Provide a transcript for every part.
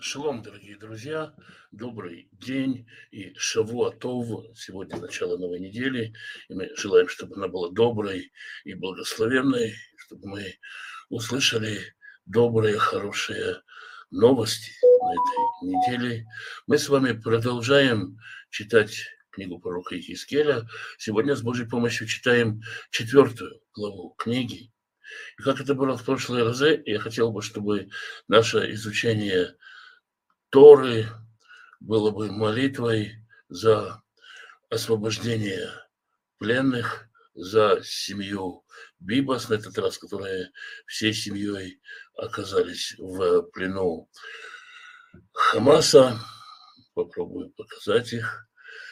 Шалом, дорогие друзья, добрый день и шавуа тов. Сегодня начало новой недели, и мы желаем, чтобы она была доброй и благословенной, чтобы мы услышали добрые, хорошие новости на этой неделе. Мы с вами продолжаем читать книгу пророка Иезекииля. Сегодня с Божьей помощью читаем 4 главу книги. И как это было в прошлые разы, я хотел бы, чтобы наше изучение Торы было бы молитвой за освобождение пленных, за семью Бибас на этот раз, которые всей семьей оказались в плену Хамаса. Попробую показать их.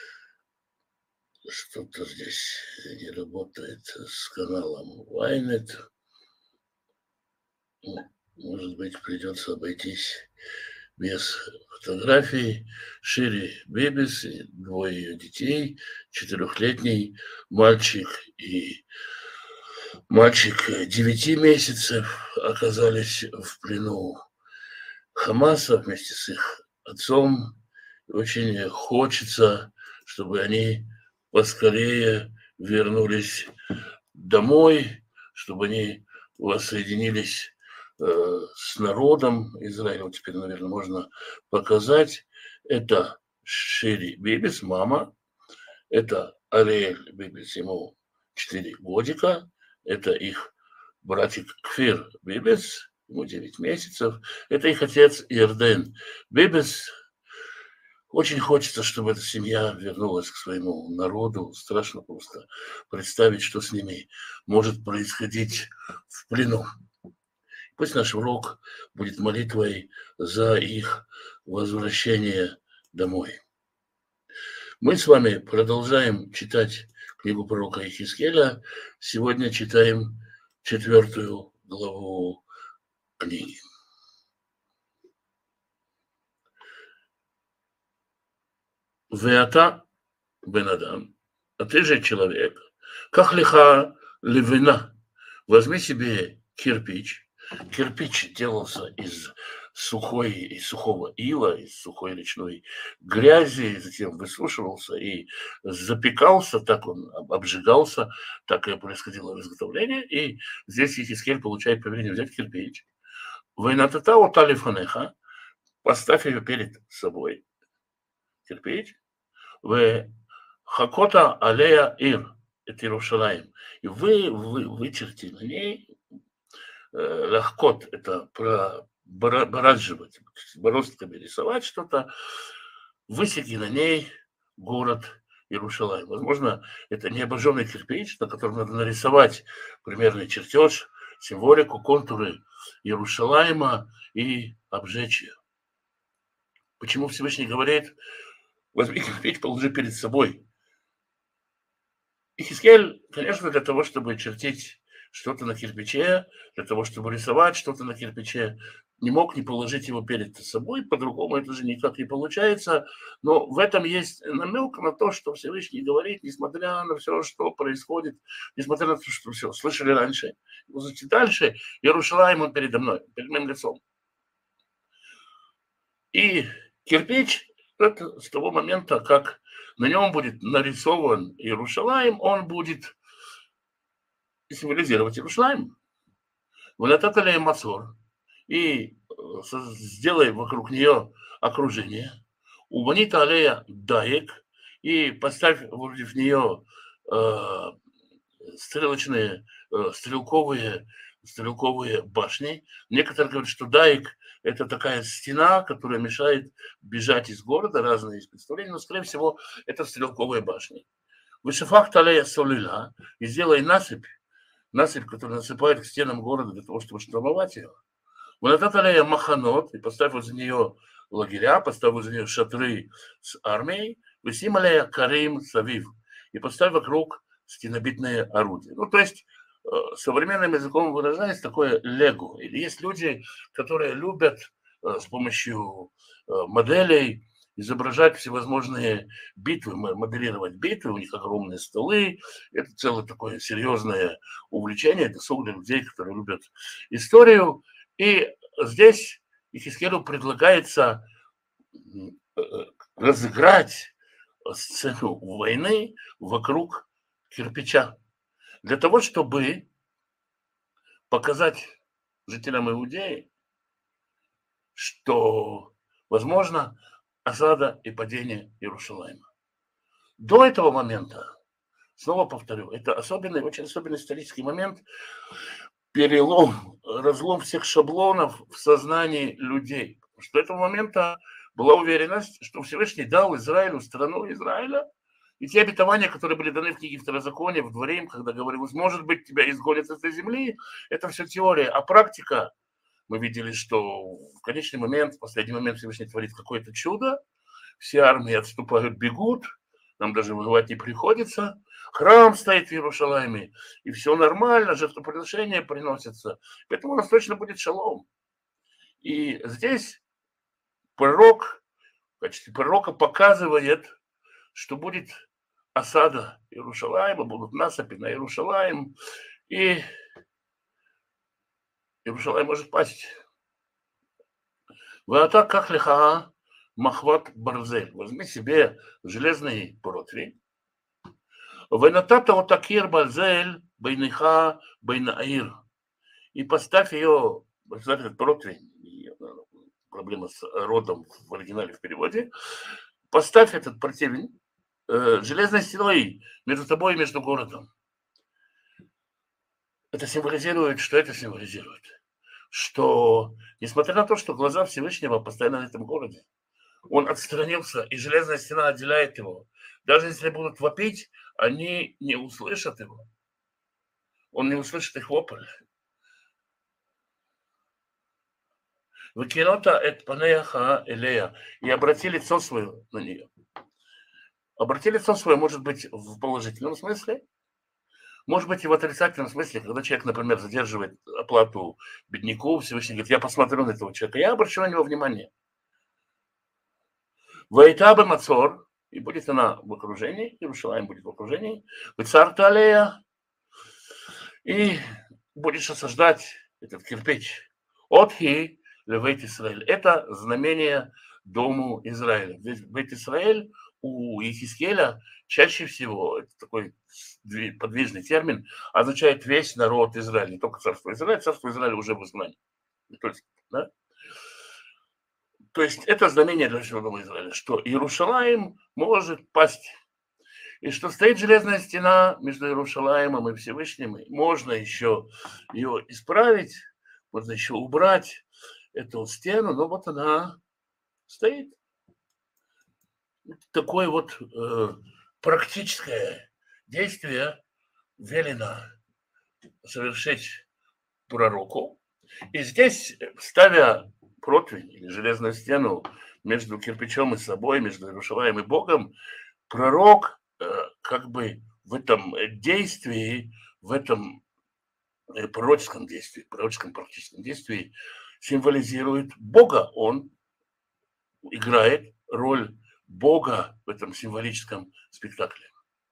Что-то здесь не работает с каналом Ynet. Может быть, придется обойтись без фотографий. Шири Бибис и двое ее детей, 4-летний мальчик и мальчик 9 месяцев оказались в плену Хамаса вместе с их отцом. Очень хочется, чтобы они поскорее вернулись домой, чтобы они воссоединились с народом Израиля. Теперь, наверное, можно показать. Это Шири Бибис, мама. Это Ариэль Бибис, ему 4 годика. Это их братик Кфир Бибис, ему 9 месяцев. Это их отец Ярден Бибис. Очень хочется, чтобы эта семья вернулась к своему народу. Страшно просто представить, что с ними может происходить в плену. Пусть наш урок будет молитвой за их возвращение домой. Мы с вами продолжаем читать книгу пророка Иезекииля. Сегодня читаем 4 главу книги. Веата бен адам, а ты же человек, как лиха левина, возьми себе кирпич. Кирпич делался из сухого ила, из сухой речной грязи, затем высушивался и запекался, так он обжигался, так и происходило изготовление. И здесь Иезекииль получает повеление взять кирпич. Вейнатата ота лифанеха, поставь ее перед собой, кирпич. Хакота алея ир, это Иерушалаим. И вы вычерти на ней лахкот, это проборадживать, бороздками рисовать что-то, высеки на ней город Иерушалаим. Возможно, это не обожженный кирпич, на котором надо нарисовать примерный чертеж, символику, контуры Иерушалаима и обжечь ее. Почему Всевышний говорит: возьми кирпич, положи перед собой? Иезекииль, конечно, для того, чтобы чертить что-то на кирпиче, для того, чтобы рисовать что-то на кирпиче, не мог не положить его перед собой, по-другому это же никак не получается. Но в этом есть намек на то, что Всевышний говорит, несмотря на все, что происходит, несмотря на то, что все слышали раньше, дальше, Иерушалаим, он передо мной, перед моим лицом. И кирпич, это с того момента, как на нем будет нарисован Иерушалаим, он будет символизировать Иерушалаим. Вот это ли Мацор. И сделай вокруг нее окружение. Убанита алея даек. И поставь против нее стрелковые башни. Некоторые говорят, что даек – это такая стена, которая мешает бежать из города, разные есть представления, но, скорее всего, это стрелковые башни. Вышифах талея солила, и сделай насыпь, которая насыпает к стенам города для того, чтобы штурмовать ее. Вот алея маханот, и поставь возле нее лагеря, поставь возле нее шатры с армией, высим алея карим савив, и поставь вокруг стенобитные орудия. Ну, то есть, современным языком выражаясь, такое лего. Или есть люди, которые любят с помощью моделей изображать всевозможные битвы, моделировать битвы, у них огромные столы, это целое такое серьезное увлечение, это для людей, которые любят историю. И здесь Ихискелю предлагается разыграть сцену войны вокруг кирпича для того, чтобы показать жителям Иудеи, что возможно осада и падение Иерусалима. До этого момента, снова повторю, это особенный, очень особенный исторический момент, перелом, разлом всех шаблонов в сознании людей. Потому что до этого момента была уверенность, что Всевышний дал Израилю страну Израиля, и те обетования, которые были даны в книге Второзакония, в дворе им, когда говорилось, может быть, тебя изгонят с этой земли, это все теория, а практика, мы видели, что в конечный момент, в последний момент Всевышний творит какое-то чудо, все армии отступают, бегут, нам даже воевать не приходится, храм стоит в Иерусалиме, и все нормально, жертвоприношения приносятся, поэтому у нас точно будет шалом. И здесь пророк, в качестве пророка показывает, что будет осада Иерусалима, будут насыпи на Иерусалим, и Иерусалим может пасть. Ваата как лиха махват барзель. Возьми себе железный противень. Венатата отакир барзель бейниха бейнаир. И поставь ее, этот противень, проблема с родом в оригинале, в переводе, поставь этот противень железной стеной между тобой и между городом. Это символизирует, что это символизирует? Что, несмотря на то, что глаза Всевышнего постоянно на этом городе, он отстранился, и железная стена отделяет его. Даже если будут вопить, они не услышат его. Он не услышит их вопль. Выкинота эт панеяха элея. И обрати лицо свое на нее. Обрати лицо свое, может быть, в положительном смысле, может быть, и в отрицательном смысле, когда человек, например, задерживает оплату бедняку, Всевышний говорит, я посмотрю на этого человека, я обращу на него внимание. Вайтабы Мацор, и будет она в окружении, Иерусалим будет в окружении, Вицарта алея, и будешь осаждать этот кирпич. Отхи левейт Исраэль. Это знамение Дому Израиля. Здесь Бейт Исраэль у Ихискеля чаще всего, это такой подвижный термин, означает весь народ Израиля, не только царство Израиля уже в изгнании. Да? То есть это знамение для всего Дома Израиля, что Иерусалим может пасть. И что стоит железная стена между Иерусалимом и Всевышним, и можно еще ее исправить, можно еще убрать эту стену, но вот она стоит. Такое вот практическое действие велено совершить пророку. И здесь, ставя противень или железную стену между кирпичом и собой, между Иерусалимом и Богом, пророк как бы в этом действии, в этом пророческом действии, пророческом практическом действии символизирует Бога. Он играет роль Бога в этом символическом спектакле.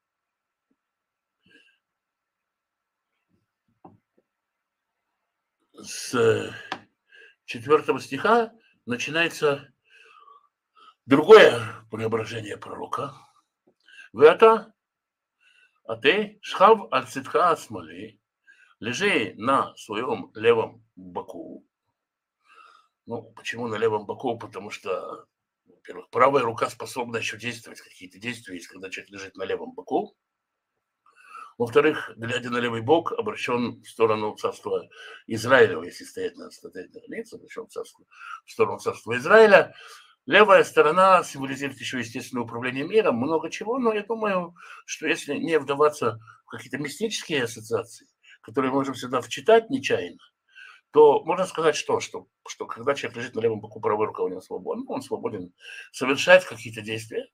С 4 стиха начинается другое преображение пророка. Веата, а ты шхав аль цитха асмали, лежи на своем левом боку. Ну, почему на левом боку? Потому что, во-первых, правая рука способна еще действовать, какие-то действия есть, когда человек лежит на левом боку. Во-вторых, глядя на левый бок, обращен в сторону царства Израиля, если стоять на границе, обращен в сторону царства Израиля. Левая сторона символизирует еще естественное управление миром, много чего, но я думаю, что если не вдаваться в какие-то мистические ассоциации, которые можем сюда вчитать нечаянно, то можно сказать, что когда человек лежит на левом боку, правая рука у него свободна, он свободен совершать какие-то действия.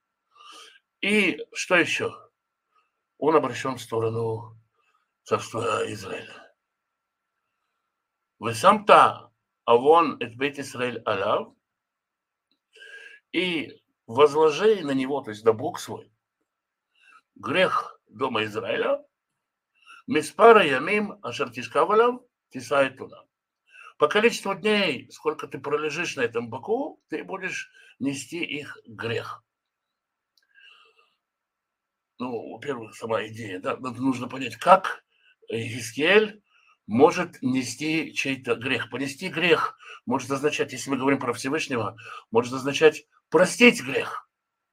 И что еще? Он обращен в сторону царства Израиля. Весамта авон эт бейт Исраэль алав, и возложи на него, то есть на Бог свой, грех дома Израиля, миспара ямим ашер тишкав алав тисает туда. по количеству дней, сколько ты пролежишь на этом боку, ты будешь нести их грех. Ну, во-первых, сама идея, да, нужно понять, как Ихискиэль может нести чей-то грех. Понести грех может означать, если мы говорим про Всевышнего, может означать простить грех.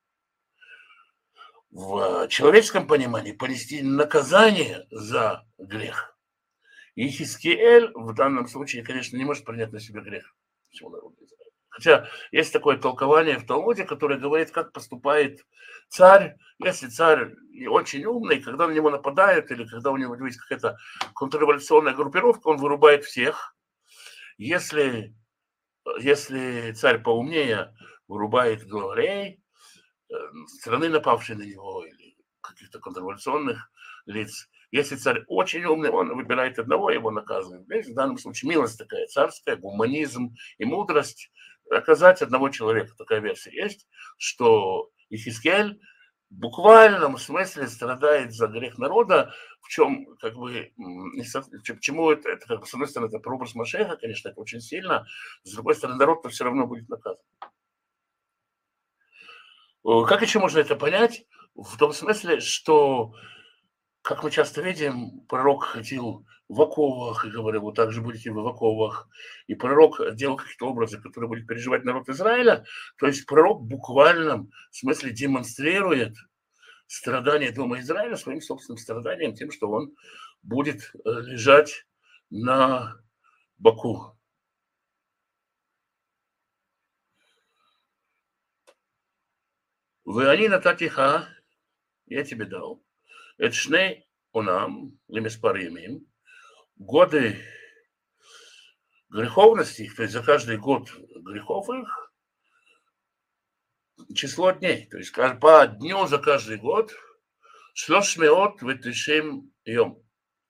В человеческом понимании понести наказание за грех. И Хискиэль в данном случае, конечно, не может принять на себя грех всего народа Израиля. Хотя есть такое толкование в Талмуде, которое говорит, как поступает царь, если царь очень умный, когда на него нападают или когда у него есть какая-то контрреволюционная группировка, он вырубает всех. Если царь поумнее, вырубает главарей страны, напавшей на него, или каких-то контрреволюционных лиц. Если царь очень умный, он выбирает одного, его наказывает. Здесь в данном случае милость такая царская, гуманизм и мудрость. Наказать одного человека, такая версия есть, что Ихискиэль в буквальном смысле страдает за грех народа, в чем, как бы, почему это как бы, с одной стороны, это прообраз Машеха, конечно, это очень сильно, с другой стороны, народ-то все равно будет наказан. Как еще можно это понять? В том смысле, что, как мы часто видим, пророк ходил в оковах и говорил, вот так же будете вы в оковах. И пророк делал какие-то образы, которые будет переживать народ Израиля. То есть пророк в буквальном смысле демонстрирует страдания дома Израиля своим собственным страданием, тем, что он будет лежать на боку. Вы они на татиха, я тебе дал. Это шней онам, лемеспар ямим, годы греховности, то есть за каждый год грехов их число дней. То есть по дню за каждый год 390 йом.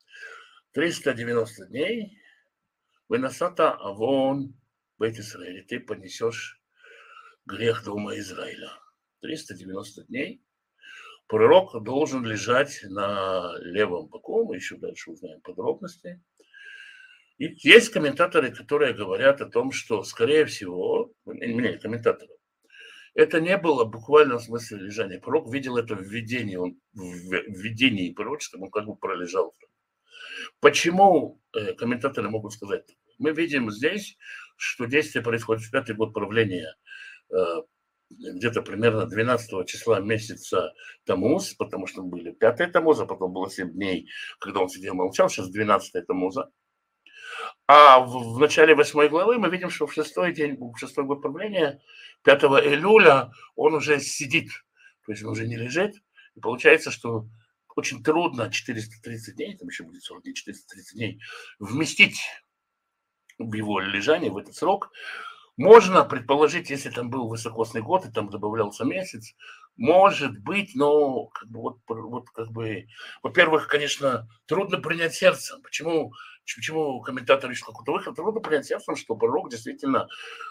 390 дней выносата авон бейт Исраэль. Ты понесешь грех дома Израиля. 390 дней пророк должен лежать на левом боку. Мы еще дальше узнаем подробности. И есть комментаторы, которые говорят о том, что, скорее всего, комментаторы, это не было буквально в смысле лежания. Пророк видел это в видении, он в видении пророчества, он как бы пролежал. Почему комментаторы могут сказать? Мы видим здесь, что действие происходит в 5-й год правления, где-то примерно 12 числа месяца Тамуз, потому что были 5-е Тамуза, потом было 7 дней, когда он сидел молчал, сейчас 12-е Тамуза. А в начале 8 главы мы видим, что в 6-й день, в 6-й год правления, 5 Элюля, он уже сидит, то есть он уже не лежит. И получается, что очень трудно 430 дней, там еще будет 40 дней, 430 дней, вместить в его лежание, в этот срок. Можно предположить, если там был высокосный год, и там добавлялся месяц, может быть, но как бы, во-первых, конечно, трудно принять сердцем. Почему комментаторы ищут какой-то выход? Трудно принять сердцем, что пророк действительно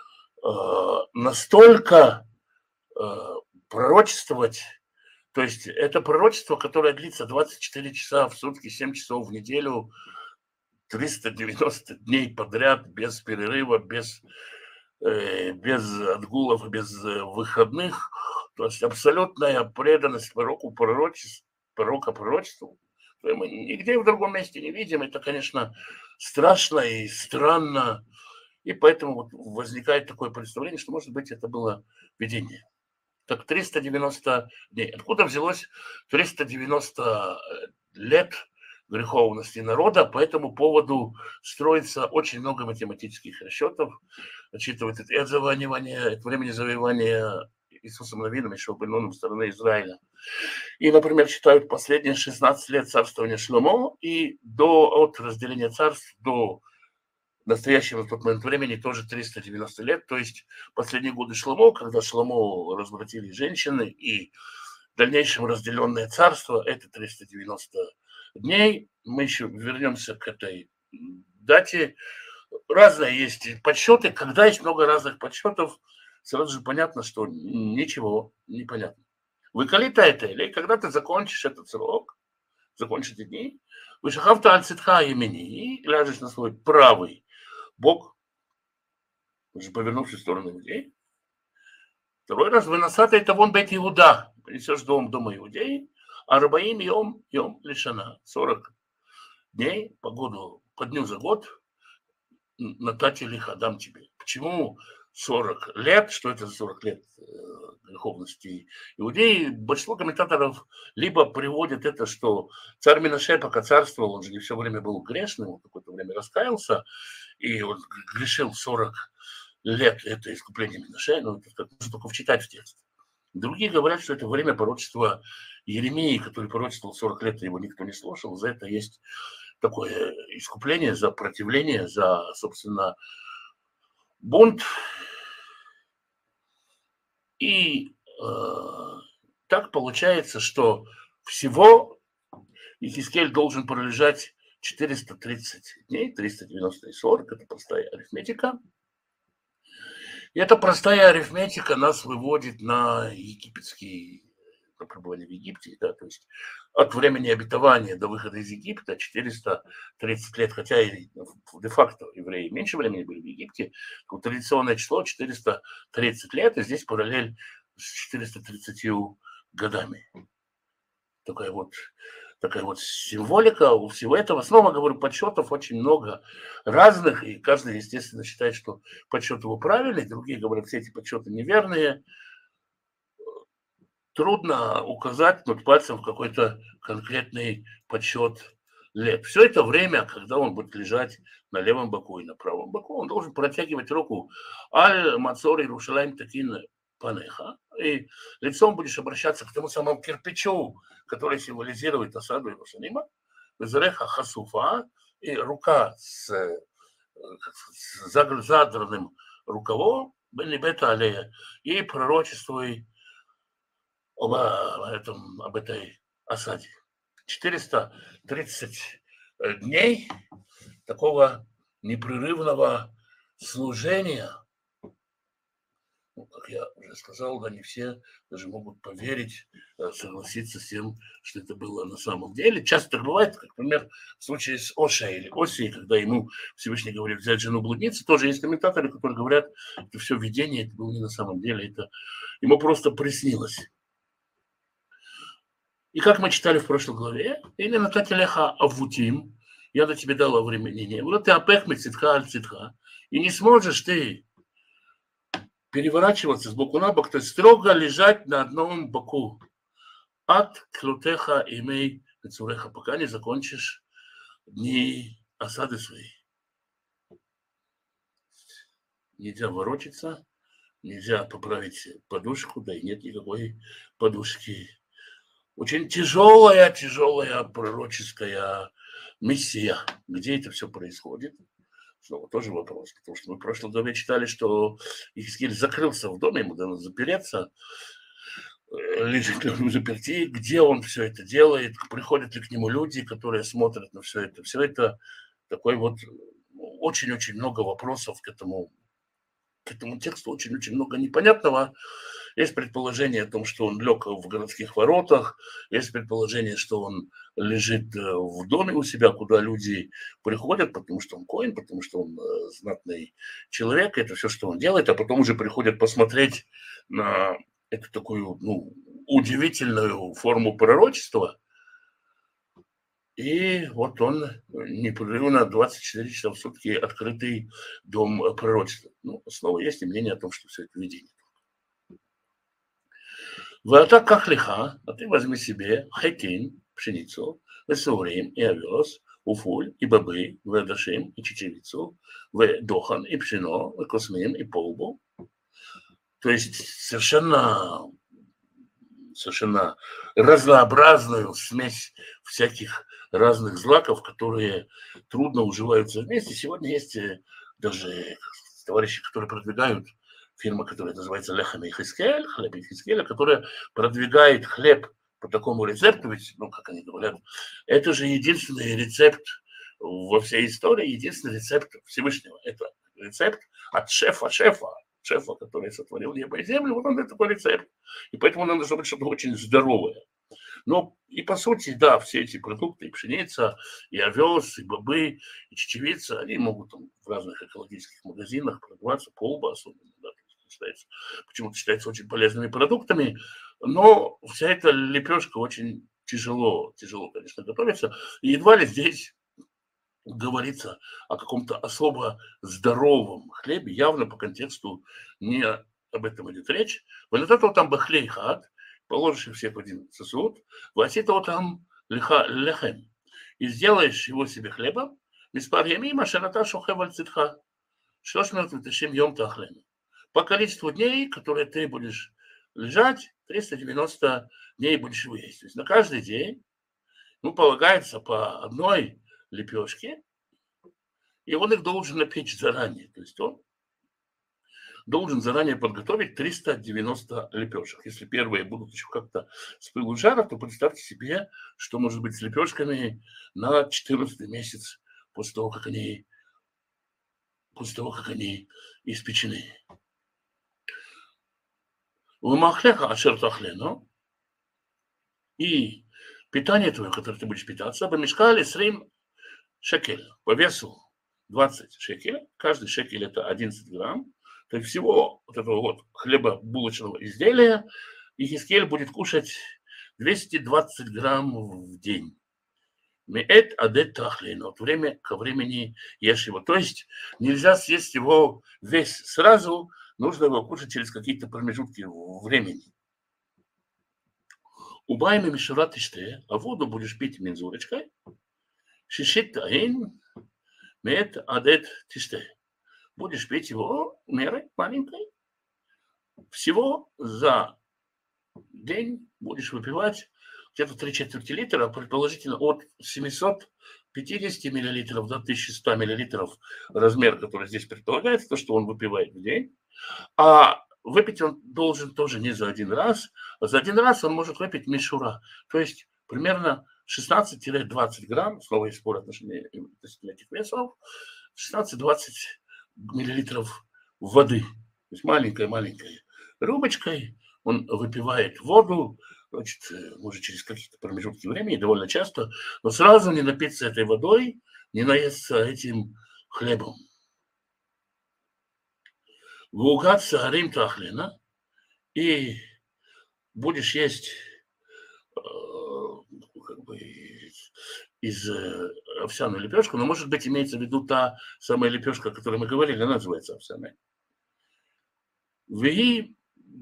настолько пророчествовать, то есть это пророчество, которое длится 24 часа в сутки, 7 часов в неделю, 390 дней подряд, без перерыва, без отгулов, без выходных, то есть абсолютная преданность пророку, пророка пророчеству, мы нигде в другом месте не видим. Это, конечно, страшно и странно, и поэтому вот возникает такое представление, что, может быть, это было видение. Так 390 дней. Откуда взялось 390 лет греховности народа? По этому поводу строится очень много математических расчетов. Учитывается это времени завоевания Иисусом Навином, еще Беноном стороны Израиля. И, например, считают последние 16 лет царствования Шломо, и от разделения царств до настоящего в тот момент времени тоже 390 лет, то есть последние годы Шломо, когда Шломо развратили женщины, и в дальнейшем разделенное царство, это 390 дней. Мы еще вернемся к этой дате. Разные есть подсчеты. Когда есть много разных подсчетов, сразу же понятно, что ничего не понятно. Выкалита это, или когда ты закончишь этот срок, закончишь эти дни, вышахавта альцитха имени, и ляжешь на свой правый Бог, уже повернувшись в сторону Иудеи. Второй раз выносат это вон бейт Иуда, принесешь дома Иудеи, а рабаим йом лишана, 40 дней по году, по дню за год, натати лиха, дам тебе. Почему 40 лет? Что это за 40 лет греховности Иудеи? Большинство комментаторов либо приводят это, что царь Менаше, пока царствовал, он же не все время был грешным, он какое-то время раскаялся, и он грешил 40 лет, это искупление Менаше, но это нужно только вчитать в текст. Другие говорят, что это время пророчества Еремии, который пророчествовал 40 лет, его никто не слушал. За это есть такое искупление, за противление, за, собственно, бунт. И так получается, что всего Иезекииль должен пролежать 430 дней, 390 и 40, это простая арифметика. И эта простая арифметика нас выводит на египетский пребывание в Египте, да, то есть от времени обетования до выхода из Египта 430 лет, хотя и де-факто евреи меньше времени были в Египте, традиционное число 430 лет, и здесь параллель с 430 годами. Такая вот символика у всего этого. Снова говорю, подсчетов очень много разных, и каждый, естественно, считает, что подсчет его правильный, другие говорят, все эти подсчеты неверные. Трудно указать над пальцем в какой-то конкретный подсчет лет. Все это время, когда он будет лежать на левом боку и на правом боку, он должен протягивать руку «Аль-Мацор Иерушалаим Такин Панеха», и лицом будешь обращаться к тому самому кирпичу, который символизирует осаду Иерусалима, «Везереха Хасуфа», и рука с задранным рукавом, «Бенибета Алея», и пророчествуй об этой осаде. 430 дней такого непрерывного служения. Ну, как я уже сказал, да, не все даже могут поверить, согласиться с тем, что это было на самом деле. Часто так бывает, как, например, в случае с Ошей или Осией, когда ему Всевышний говорит взять жену блудницы, тоже есть комментаторы, которые говорят, что все видение, это было не на самом деле, это ему просто приснилось. И как мы читали в прошлой главе, или натателеха авутим, я на тебе дал овременение, вот ты апех мецитха аль цитха, и не сможешь ты переворачиваться с боку на бок, то есть строго лежать на одном боку. От клутеха имей мецуреха, пока не закончишь дни осады своей. Нельзя ворочаться, нельзя поправить подушку, да и нет никакой подушки. Очень тяжелая пророческая миссия. Где это все происходит? Снова тоже вопрос. Потому что мы в прошлом главе читали, что Иезекииль закрылся в доме, ему надо запереться, лежит ли он в заперти, где он все это делает, приходят ли к нему люди, которые смотрят на все это. Все это такой вот очень-очень много вопросов к этому тексту, очень-очень много непонятного. Есть предположение о том, что он лег в городских воротах, есть предположение, что он лежит в доме у себя, куда люди приходят, потому что он коэн, потому что он знатный человек, это все, что он делает, а потом уже приходят посмотреть на эту такую удивительную форму пророчества. И вот он непрерывно 24 часа в сутки открытый дом пророчества. Снова есть и мнение о том, что все это видение. Вата как лиха, а ты возьми себе хайтин, пшеницу, весурим и овес, уфуль и бобы, ведашим и чечевицу, ведохан и пшено, космин и полбу. То есть совершенно разнообразную смесь всяких разных злаков, которые трудно уживаются вместе. Сегодня есть даже товарищи, которые продвигают фирма, которая называется Лехам Ихискель, хлеб Ихискеля, которая продвигает хлеб по такому рецепту, ведь, как они говорят, это же единственный рецепт во всей истории, единственный рецепт Всевышнего. Это рецепт от шефа, который сотворил небо и землю, вот он это такой рецепт. И поэтому нам должно быть что-то очень здоровое. Но и по сути, да, все эти продукты, и пшеница, и овес, и бобы, и чечевица, они могут там в разных экологических магазинах продаваться, полба особенно, да, считается, почему-то считается очень полезными продуктами, но вся эта лепешка очень тяжело, конечно, готовится, и едва ли здесь говорится о каком-то особо здоровом хлебе, явно по контексту не об этом идет речь. Вот там бахлей хат, положишь их всех в один сосуд, вот там лехем, и сделаешь его себе хлебом, миспар ямим, ашаната шохев аль цитха, 390 йом тахлен. По количеству дней, которые ты будешь лежать, 390 дней будешь его есть. То есть на каждый день, ну, полагается по одной лепешке, и он их должен напечь заранее. То есть он должен заранее подготовить 390 лепешек. Если первые будут еще как-то с пылу жара, то представьте себе, что может быть с лепешками на 14 месяц после того, как они испечены. Умахлеха ашертахлено, и питание твое, которое ты будешь питаться, бамешкали срим шекель, по весу 20 шекелей, каждый шекель это 11 грамм, то есть всего вот этого вот хлебобулочного изделия Ихискель будет кушать 220 грамм в день. Меэт адет тахлин, от время ко времени ешь его. То есть нельзя съесть его весь сразу, нужно его кушать через какие-то промежутки времени. Убайми мишурат иште, а воду будешь пить мензурочкой. Шишит таин, меэт адет тиште. Будешь пить его мерой маленькой. Всего за день будешь выпивать где-то 3/4 литра, предположительно от 750 миллилитров до 1100 миллилитров размер, который здесь предполагается, то, что он выпивает в день. А выпить он должен тоже не за один раз, а за один раз он может выпить мишура, то есть примерно 16-20 грамм, снова есть спор относительно этих весов, 16-20 миллилитров воды, то есть маленькой рюмочкой он выпивает воду, значит, может, через какие-то промежутки времени, довольно часто, но сразу не напиться этой водой, не наесться этим хлебом. Вугат саарим тахлина, и будешь есть как бы из овсяную лепешку, но, может быть, имеется в виду та самая лепешка, о которой мы говорили, она называется овсяной. Веги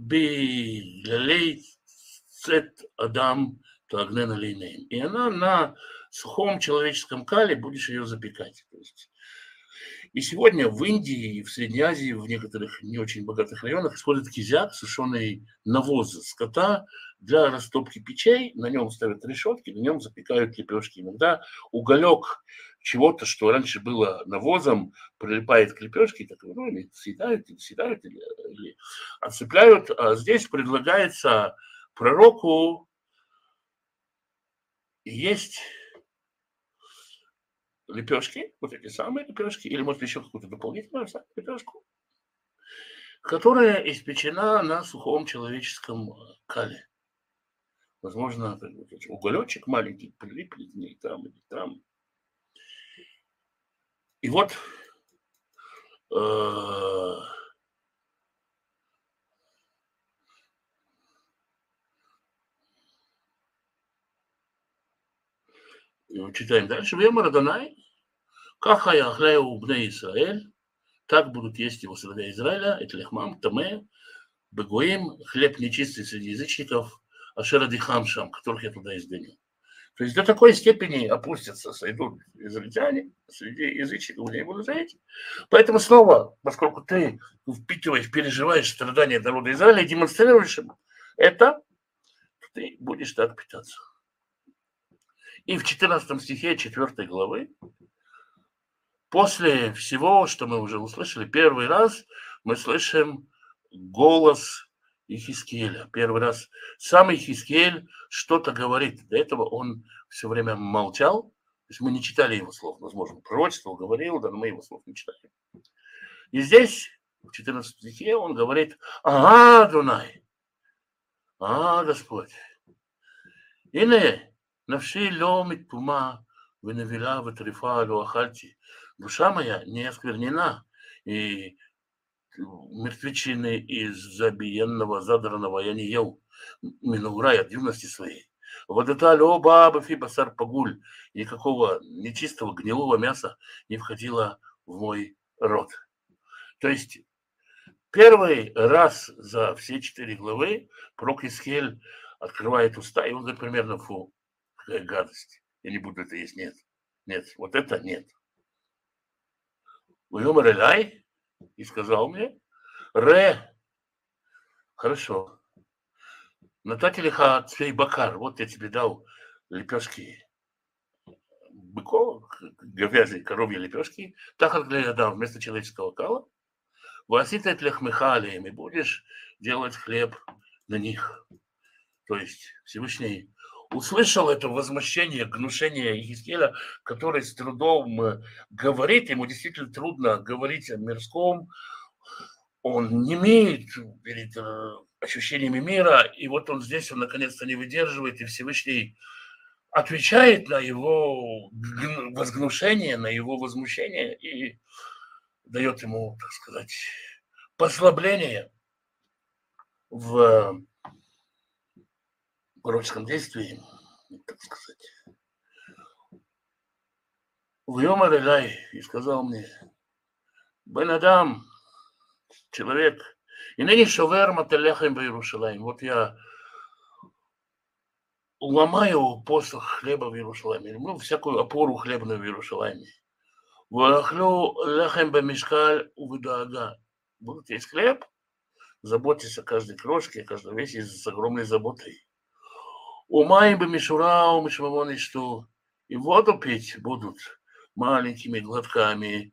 билей цет адам тагнена лейнейн. И она на сухом человеческом кале будешь ее запекать. То есть и сегодня в Индии и в Средней Азии, в некоторых не очень богатых районах используют кизяк, сушеный навоз скота для растопки печей. На нем ставят решетки, на нем запекают лепешки. Иногда уголек чего-то, что раньше было навозом, прилипает к лепешке, так, ну, или съедают, или отцепляют. А здесь предлагается пророку есть лепешки, вот эти самые лепешки, или, может, еще какую-то дополнительную лепешку, которая испечена на сухом человеческом кале. Возможно, уголечек маленький прилипли к ней там или там. И вот читаем дальше. Вемар Адонай, каха яхлеу бне Исраэль, так будут есть его сыновья Израиля, это лехмам, таме, бегоим, хлеб нечистый среди язычников, ашера дихамшам, которых я туда изгоню. То есть до такой степени опустятся, сойдут израильтяне, среди язычников не будут жить. Поэтому снова, поскольку ты впитываешь, переживаешь страдания народа Израиля и демонстрируешь им это, ты будешь так питаться. И в 14 стихе 4 главы, после всего, что мы уже услышали, первый раз мы слышим голос Ихискеля. Первый раз сам Ихискель что-то говорит. До этого он все время молчал. То есть мы не читали его слов. Возможно, пророчество говорил, да, но мы его слов не читали. И здесь, в 14 стихе, он говорит: «Ага, Дунай, ага, Господь». הנה, נפשי לא מתומה ונבלה וטריפה לא אכלתי. Душа моя не осквернена, и мертвечины из забиенного, задранного я не ел, минугра от юности своей. Вот это лоба бафи басар пагуль, никакого нечистого гнилого мяса не входило в мой рот. То есть первый раз за все 4 главы пророк Исхиэль открывает уста, и он говорит примерно: фу, какая гадость, я не буду это есть, нет, нет, вот это нет. Уйомар Элай, и сказал мне: Ре, хорошо, натати лиха цвей бакар, вот я тебе дал лепешки быков, говяжьи, коровьи лепешки, так как я дал вместо человеческого кала, васита лехмеха алеем, и будешь делать хлеб на них. То есть Всевышний услышал это возмущение, гнушение Иезекииля, который с трудом говорит, ему действительно трудно говорить о мирском, он не имеет перед ощущениями мира, и вот он здесь, он наконец-то не выдерживает, и Всевышний отвечает на его возгнушение, на его возмущение и дает ему, так сказать, послабление в пророческом действии, так сказать. Вьомар Элай, и сказал мне: Бен Адам, человек, и ныне шовер маталехем в Иерусалим. Вот я ломаю посох хлеба в Иерусалиме, ну, всякую опору хлебную в Иерусалиме. Вахлю лехем бемишкаль увидаага. Будут есть хлеб, заботьтесь о каждой крошке, о каждой вещи с огромной заботой. Умаем бемишура, умишмамон и что. И воду пить будут маленькими глотками,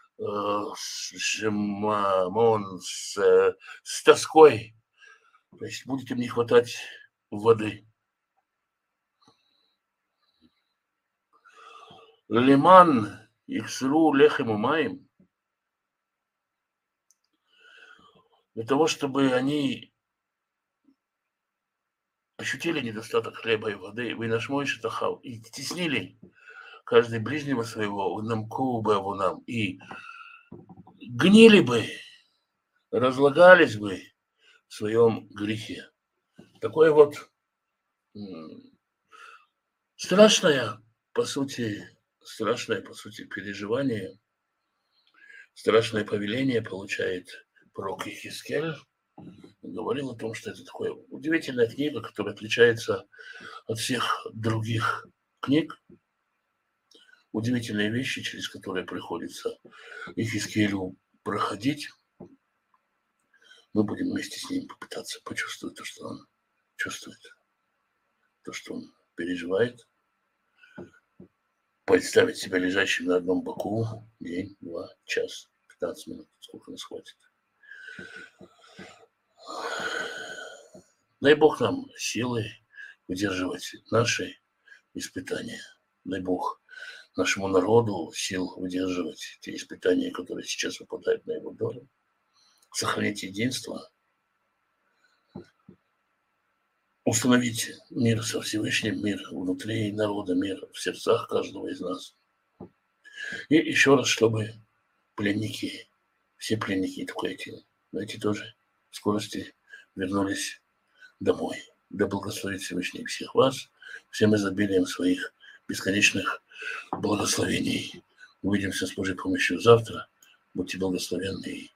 шимамон, с тоской. То есть будет им не хватать воды. Лиман ихсру лехем умаем. Для того, чтобы они ощутили недостаток хлеба и воды, вы наш мой шатахал, и теснили каждый ближнего своего, нам кубы нам, и гнили бы, разлагались бы в своем грехе. Такое вот страшное, по сути, переживание, страшное повеление получает пророк Иезекииль. Говорил о том, что это такая удивительная книга, которая отличается от всех других книг. Удивительные вещи, через которые приходится Иезекиилю проходить. Мы будем вместе с ним попытаться почувствовать то, что он чувствует, то, что он переживает, представить себя лежащим на одном боку день, 2, час, 15 минут, сколько нас хватит. Дай Бог нам силы выдерживать наши испытания. Дай Бог нашему народу сил выдерживать те испытания, которые сейчас выпадают на его долю. Сохранить единство, установить мир со Всевышним, мир внутри народа, мир в сердцах каждого из нас. И еще раз, чтобы пленники, все пленники, только эти тоже в скорости вернулись домой. Да благословит Всевышний всех вас, всем изобилием своих бесконечных благословений. Увидимся с Божьей помощью завтра. Будьте благословенны.